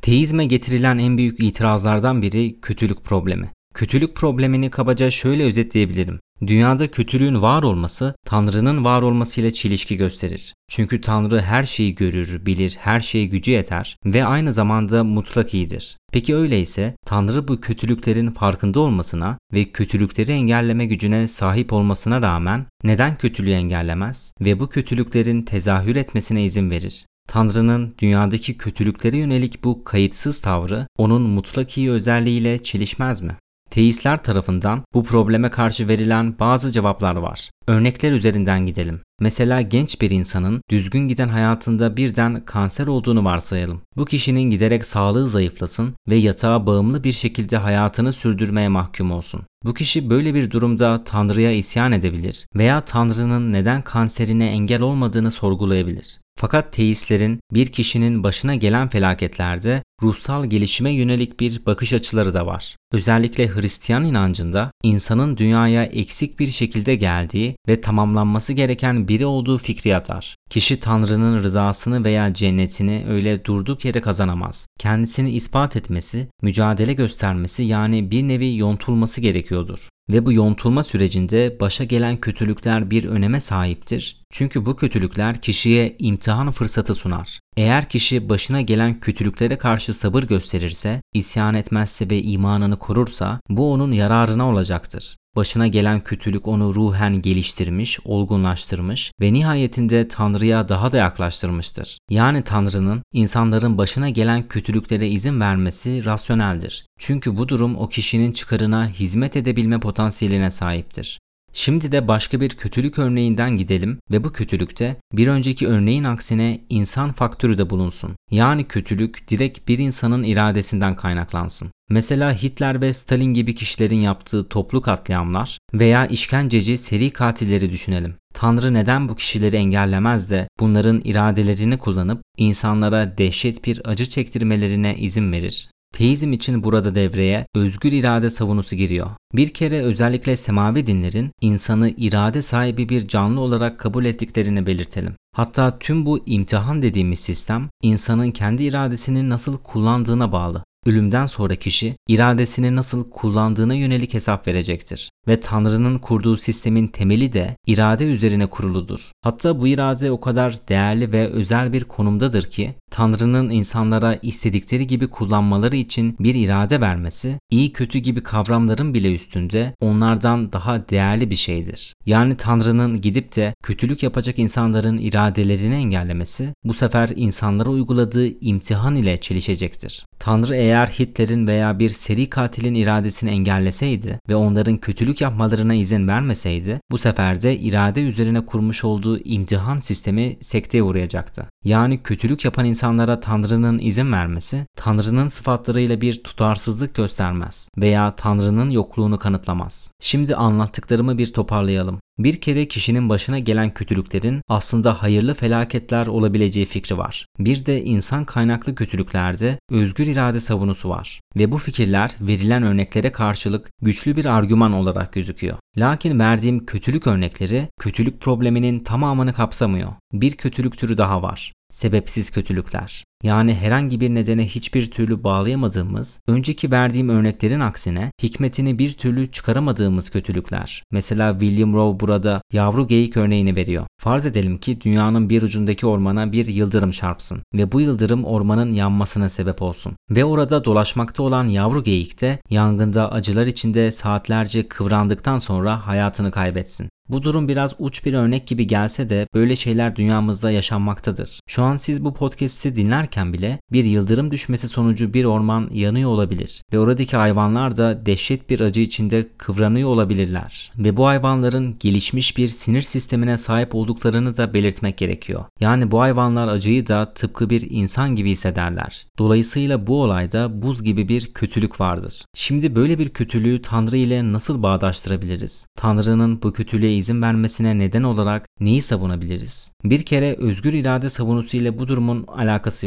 Teizme getirilen en büyük itirazlardan biri kötülük problemi. Kötülük problemini kabaca şöyle özetleyebilirim. Dünyada kötülüğün var olması, Tanrı'nın var olmasıyla çelişki gösterir. Çünkü Tanrı her şeyi görür, bilir, her şeye gücü yeter ve aynı zamanda mutlak iyidir. Peki öyleyse Tanrı bu kötülüklerin farkında olmasına ve kötülükleri engelleme gücüne sahip olmasına rağmen neden kötülüğü engellemez ve bu kötülüklerin tezahür etmesine izin verir? Tanrı'nın dünyadaki kötülüklere yönelik bu kayıtsız tavrı onun mutlak iyi özelliğiyle çelişmez mi? Teistler tarafından bu probleme karşı verilen bazı cevaplar var. Örnekler üzerinden gidelim. Mesela genç bir insanın düzgün giden hayatında birden kanser olduğunu varsayalım. Bu kişinin giderek sağlığı zayıflasın ve yatağa bağımlı bir şekilde hayatını sürdürmeye mahkum olsun. Bu kişi böyle bir durumda Tanrı'ya isyan edebilir veya Tanrı'nın neden kanserine engel olmadığını sorgulayabilir. Fakat teistlerin bir kişinin başına gelen felaketlerde ruhsal gelişime yönelik bir bakış açıları da var. Özellikle Hristiyan inancında insanın dünyaya eksik bir şekilde geldiği ve tamamlanması gereken biri olduğu fikri yatar. Kişi Tanrı'nın rızasını veya cennetini öyle durduk yere kazanamaz. Kendisini ispat etmesi, mücadele göstermesi yani bir nevi yontulması gerekiyordur. Ve bu yontulma sürecinde başa gelen kötülükler bir öneme sahiptir. Çünkü bu kötülükler kişiye imtihan fırsatı sunar. Eğer kişi başına gelen kötülüklere karşı sabır gösterirse, isyan etmezse ve imanını korursa bu onun yararına olacaktır. Başına gelen kötülük onu ruhen geliştirmiş, olgunlaştırmış ve nihayetinde Tanrı'ya daha da yaklaştırmıştır. Yani Tanrı'nın insanların başına gelen kötülüklere izin vermesi rasyoneldir. Çünkü bu durum o kişinin çıkarına hizmet edebilme potansiyeline sahiptir. Şimdi de başka bir kötülük örneğinden gidelim ve bu kötülükte bir önceki örneğin aksine insan faktörü de bulunsun. Yani kötülük direkt bir insanın iradesinden kaynaklansın. Mesela Hitler ve Stalin gibi kişilerin yaptığı toplu katliamlar veya işkenceci seri katilleri düşünelim. Tanrı neden bu kişileri engellemez de bunların iradelerini kullanıp insanlara dehşet bir acı çektirmelerine izin verir? Teizm için burada devreye özgür irade savunusu giriyor. Bir kere özellikle semavi dinlerin insanı irade sahibi bir canlı olarak kabul ettiklerini belirtelim. Hatta tüm bu imtihan dediğimiz sistem insanın kendi iradesini nasıl kullandığına bağlı. Ölümden sonra kişi iradesini nasıl kullandığına yönelik hesap verecektir. Ve Tanrı'nın kurduğu sistemin temeli de irade üzerine kuruludur. Hatta bu irade o kadar değerli ve özel bir konumdadır ki Tanrı'nın insanlara istedikleri gibi kullanmaları için bir irade vermesi, iyi kötü gibi kavramların bile üstünde onlardan daha değerli bir şeydir. Yani Tanrı'nın gidip de kötülük yapacak insanların iradelerini engellemesi bu sefer insanlara uyguladığı imtihan ile çelişecektir. Tanrı eğer Hitler'in veya bir seri katilin iradesini engelleseydi ve onların kötülük yapmalarına izin vermeseydi, bu sefer de irade üzerine kurmuş olduğu imtihan sistemi sekteye uğrayacaktı. Yani kötülük yapan insanlara Tanrı'nın izin vermesi, Tanrı'nın sıfatlarıyla bir tutarsızlık göstermez veya Tanrı'nın yokluğunu kanıtlamaz. Şimdi anlattıklarımı bir toparlayalım. Bir kere kişinin başına gelen kötülüklerin aslında hayırlı felaketler olabileceği fikri var. Bir de insan kaynaklı kötülüklerde özgür irade savunusu var. Ve bu fikirler verilen örneklere karşılık güçlü bir argüman olarak gözüküyor. Lakin verdiğim kötülük örnekleri kötülük probleminin tamamını kapsamıyor. Bir kötülük türü daha var. Sebepsiz kötülükler. Yani herhangi bir nedene hiçbir türlü bağlayamadığımız, önceki verdiğim örneklerin aksine hikmetini bir türlü çıkaramadığımız kötülükler. Mesela William Rowe burada yavru geyik örneğini veriyor. Farz edelim ki dünyanın bir ucundaki ormana bir yıldırım çarpsın ve bu yıldırım ormanın yanmasına sebep olsun. Ve orada dolaşmakta olan yavru geyik de yangında acılar içinde saatlerce kıvrandıktan sonra hayatını kaybetsin. Bu durum biraz uç bir örnek gibi gelse de böyle şeyler dünyamızda yaşanmaktadır. Şu an siz bu podcast'i dinlerken bile bir yıldırım düşmesi sonucu bir orman yanıyor olabilir ve oradaki hayvanlar da dehşet bir acı içinde kıvranıyor olabilirler. Ve bu hayvanların gelişmiş bir sinir sistemine sahip olduklarını da belirtmek gerekiyor. Yani bu hayvanlar acıyı da tıpkı bir insan gibi hissederler. Dolayısıyla bu olayda buz gibi bir kötülük vardır. Şimdi böyle bir kötülüğü Tanrı ile nasıl bağdaştırabiliriz? Tanrı'nın bu kötülüğe izin vermesine neden olarak neyi savunabiliriz? Bir kere özgür irade savunusu ile bu durumun alakası yok.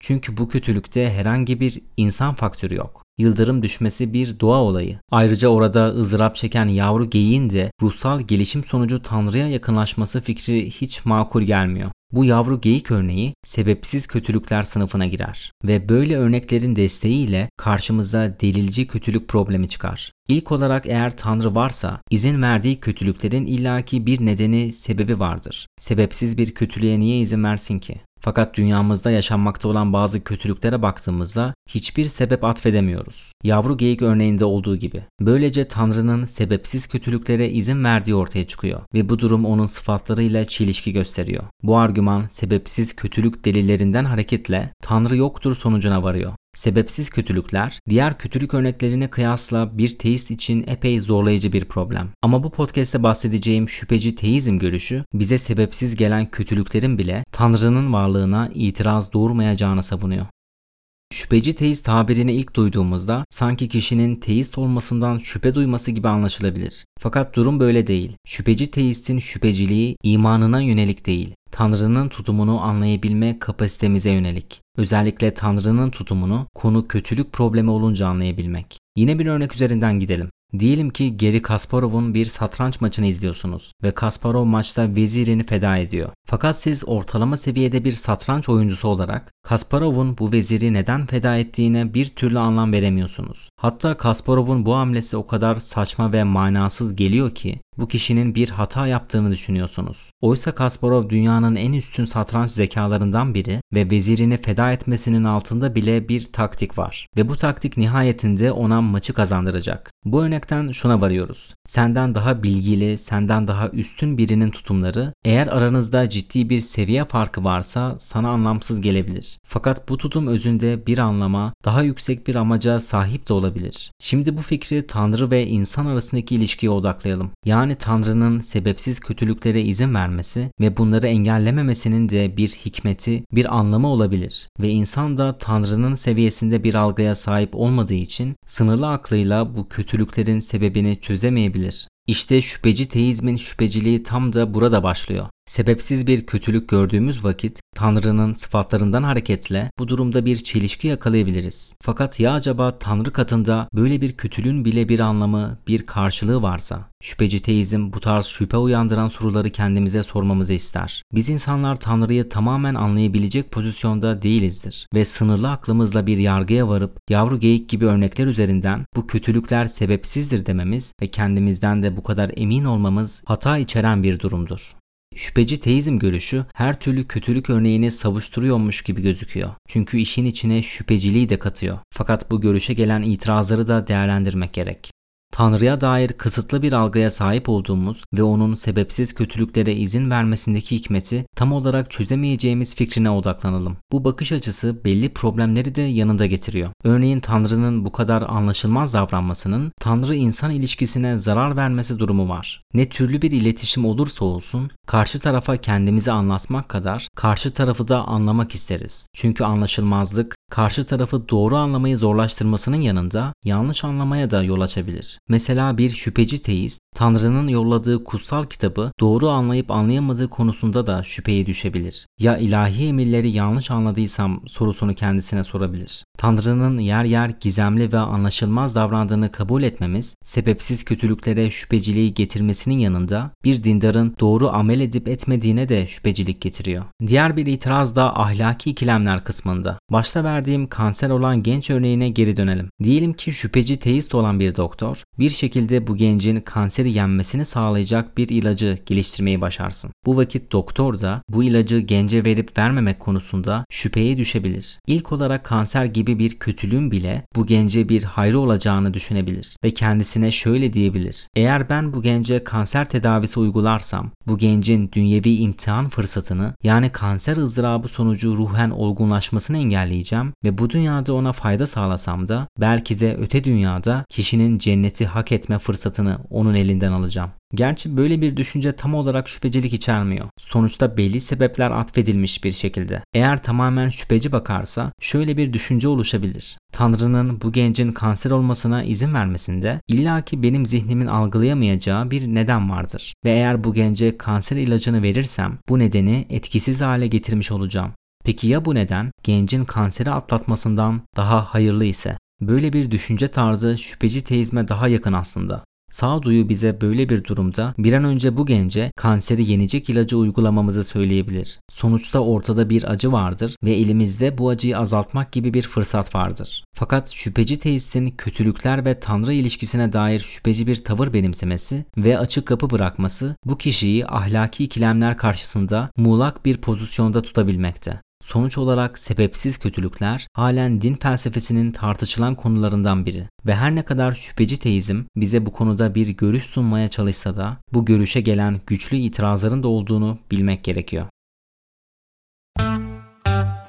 Çünkü bu kötülükte herhangi bir insan faktörü yok. Yıldırım düşmesi bir doğa olayı. Ayrıca orada ızdırap çeken yavru geyiğin de ruhsal gelişim sonucu Tanrı'ya yakınlaşması fikri hiç makul gelmiyor. Bu yavru geyik örneği sebepsiz kötülükler sınıfına girer ve böyle örneklerin desteğiyle karşımıza delilci kötülük problemi çıkar. İlk olarak eğer Tanrı varsa izin verdiği kötülüklerin illaki bir nedeni, sebebi vardır. Sebepsiz bir kötülüğe niye izin versin ki? Fakat dünyamızda yaşanmakta olan bazı kötülüklere baktığımızda hiçbir sebep atfedemiyoruz. Yavru geyik örneğinde olduğu gibi. Böylece Tanrı'nın sebepsiz kötülüklere izin verdiği ortaya çıkıyor ve bu durum onun sıfatlarıyla çelişki gösteriyor. Bu argüman sebepsiz kötülük delillerinden hareketle Tanrı yoktur sonucuna varıyor. Sebepsiz kötülükler, diğer kötülük örneklerine kıyasla bir teist için epey zorlayıcı bir problem. Ama bu podcast'te bahsedeceğim şüpheci teizm görüşü, bize sebepsiz gelen kötülüklerin bile Tanrı'nın varlığına itiraz doğurmayacağını savunuyor. Şüpheci teist tabirini ilk duyduğumuzda sanki kişinin teist olmasından şüphe duyması gibi anlaşılabilir. Fakat durum böyle değil. Şüpheci teistin şüpheciliği imanına yönelik değil, Tanrı'nın tutumunu anlayabilme kapasitemize yönelik. Özellikle Tanrı'nın tutumunu konu kötülük problemi olunca anlayabilmek. Yine bir örnek üzerinden gidelim. Diyelim ki Garry Kasparov'un bir satranç maçını izliyorsunuz ve Kasparov maçta vezirini feda ediyor. Fakat siz ortalama seviyede bir satranç oyuncusu olarak Kasparov'un bu veziri neden feda ettiğine bir türlü anlam veremiyorsunuz. Hatta Kasparov'un bu hamlesi o kadar saçma ve manasız geliyor ki bu kişinin bir hata yaptığını düşünüyorsunuz. Oysa Kasparov dünyanın en üstün satranç zekalarından biri ve vezirini feda etmesinin altında bile bir taktik var. Ve bu taktik nihayetinde ona maçı kazandıracak. Bu örnekten şuna varıyoruz. Senden daha bilgili, senden daha üstün birinin tutumları eğer aranızda ciddi bir seviye farkı varsa sana anlamsız gelebilir. Fakat bu tutum özünde bir anlama, daha yüksek bir amaca sahip de olabilir. Şimdi bu fikri Tanrı ve insan arasındaki ilişkiye odaklayalım. Yani Tanrı'nın sebepsiz kötülüklere izin vermesi ve bunları engellememesinin de bir hikmeti, bir anlamı olabilir. Ve insan da Tanrı'nın seviyesinde bir algıya sahip olmadığı için sınırlı aklıyla bu kötülüklerin sebebini çözemeyebilir. İşte şüpheci teizmin şüpheciliği tam da burada başlıyor. Sebepsiz bir kötülük gördüğümüz vakit Tanrı'nın sıfatlarından hareketle bu durumda bir çelişki yakalayabiliriz. Fakat ya acaba Tanrı katında böyle bir kötülüğün bile bir anlamı, bir karşılığı varsa? Şüpheci teizm bu tarz şüphe uyandıran soruları kendimize sormamızı ister. Biz insanlar Tanrı'yı tamamen anlayabilecek pozisyonda değilizdir ve sınırlı aklımızla bir yargıya varıp yavru geyik gibi örnekler üzerinden bu kötülükler sebepsizdir dememiz ve kendimizden de bu kadar emin olmamız hata içeren bir durumdur. Şüpheci teizm görüşü her türlü kötülük örneğini savuşturuyormuş gibi gözüküyor. Çünkü işin içine şüpheciliği de katıyor. Fakat bu görüşe gelen itirazları da değerlendirmek gerek. Tanrı'ya dair kısıtlı bir algıya sahip olduğumuz ve onun sebepsiz kötülüklere izin vermesindeki hikmeti tam olarak çözemeyeceğimiz fikrine odaklanalım. Bu bakış açısı belli problemleri de yanında getiriyor. Örneğin Tanrı'nın bu kadar anlaşılmaz davranmasının Tanrı-insan ilişkisine zarar vermesi durumu var. Ne türlü bir iletişim olursa olsun karşı tarafa kendimizi anlatmak kadar karşı tarafı da anlamak isteriz. Çünkü anlaşılmazlık karşı tarafı doğru anlamayı zorlaştırmasının yanında yanlış anlamaya da yol açabilir. Mesela bir şüpheci teist, Tanrı'nın yolladığı kutsal kitabı doğru anlayıp anlayamadığı konusunda da şüpheye düşebilir. Ya ilahi emirleri yanlış anladıysam sorusunu kendisine sorabilir. Tanrı'nın yer yer gizemli ve anlaşılmaz davrandığını kabul etmemiz, sebepsiz kötülüklere şüpheciliği getirmesinin yanında bir dindarın doğru amel edip etmediğine de şüphecilik getiriyor. Diğer bir itiraz da ahlaki ikilemler kısmında. Başta verdiğim kanser olan genç örneğine geri dönelim. Diyelim ki şüpheci teist olan bir doktor, bir şekilde bu gencin kanseri yenmesini sağlayacak bir ilacı geliştirmeyi başarsın. Bu vakit doktor da bu ilacı gence verip vermemek konusunda şüpheye düşebilir. İlk olarak kanser gibi bir kötülüğün bile bu gence bir hayrı olacağını düşünebilir ve kendisine şöyle diyebilir. Eğer ben bu gence kanser tedavisi uygularsam bu gencin dünyevi imtihan fırsatını yani kanser ızdırabı sonucu ruhen olgunlaşmasını engelleyeceğim ve bu dünyada ona fayda sağlasam da belki de öte dünyada kişinin cenneti hak etme fırsatını onun elinden alacağım. Gerçi böyle bir düşünce tam olarak şüphecilik içermiyor. Sonuçta belli sebepler atfedilmiş bir şekilde. Eğer tamamen şüpheci bakarsa şöyle bir düşünce oluşabilir. Tanrı'nın bu gencin kanser olmasına izin vermesinde illaki benim zihnimin algılayamayacağı bir neden vardır. Ve eğer bu gence kanser ilacını verirsem bu nedeni etkisiz hale getirmiş olacağım. Peki ya bu neden gencin kanseri atlatmasından daha hayırlı ise? Böyle bir düşünce tarzı şüpheci teizme daha yakın aslında. Sağduyu bize böyle bir durumda bir an önce bu gence kanseri yenecek ilacı uygulamamızı söyleyebilir. Sonuçta ortada bir acı vardır ve elimizde bu acıyı azaltmak gibi bir fırsat vardır. Fakat şüpheci teistin kötülükler ve Tanrı ilişkisine dair şüpheci bir tavır benimsemesi ve açık kapı bırakması bu kişiyi ahlaki ikilemler karşısında muğlak bir pozisyonda tutabilmekte. Sonuç olarak sebepsiz kötülükler halen din felsefesinin tartışılan konularından biri ve her ne kadar şüpheci teizm bize bu konuda bir görüş sunmaya çalışsa da bu görüşe gelen güçlü itirazların da olduğunu bilmek gerekiyor.